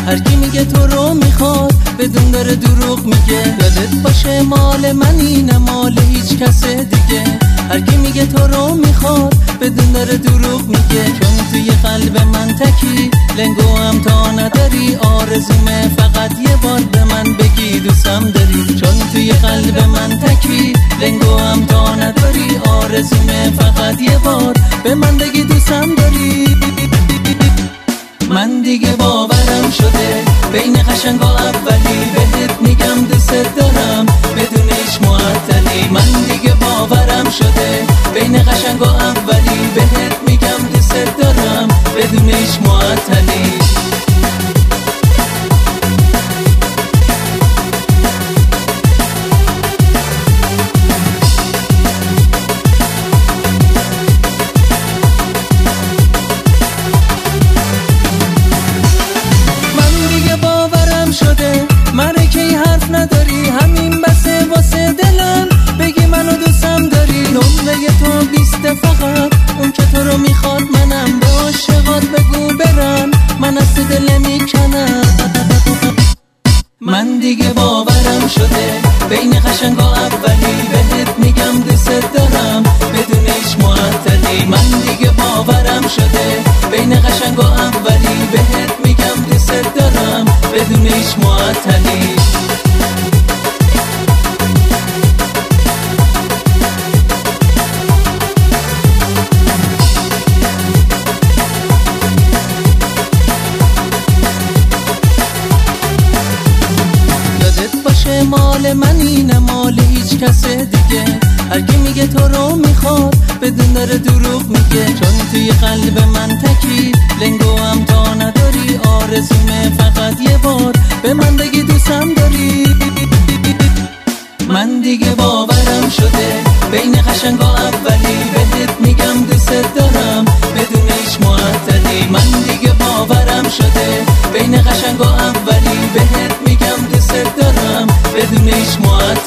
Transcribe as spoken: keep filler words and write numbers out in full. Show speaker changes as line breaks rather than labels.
هر کی میگه تو رو میخواد بدون داره دروغ میگه. یادت باشه مال من اینه مال هیچ کس دیگه. هر کی میگه تو رو میخواد بدون داره دروغ میگه. چون توی قلب من تکی لنگو هم تا نداری. آرزومه فقط یه بار به من بگی دوستم داری. چون توی قلب من تکی لنگو هم تا نداری. آرزومه فقط یه بار به من بگی دوستم داری. من دیگه باورم شده بین قشنگا اولی بهت میگم دوست دارم بدونش معطلی. من دیگه باورم شده بین قشنگا اولی بهت میگم دوست دارم بدونش معطلی. شده مره که حرف نداری همین بسه واسه دلم بگی منو دوستم داری. نمره تو بیسته فقط اون که تو رو میخواد منم. به عاشقات بگو برن من از تو دل میکنم. من دیگه باورم شده بین قشنگا اولی بهت میگم دوست دارم بدونش معطلی. من دیگه باورم شده بین قشنگا اولی بهت میگم دوست دارم بدونش معطلی. مال من اینه مال هیچ کس دیگه. هر کی میگه تو رو میخواد بدون داره دروغ میگه. چون توی قلب من تکی لنگو هم تا نداری. آرزومه فقط یه بار به من بگی دوستم داری. من دیگه باورم شده بین قشنگا اولی بهت میگم دوست دارم بدونش معطلی. من دیگه باورم شده بین قشنگا اولی بهت میگم دوست دارم بدونش معطلی.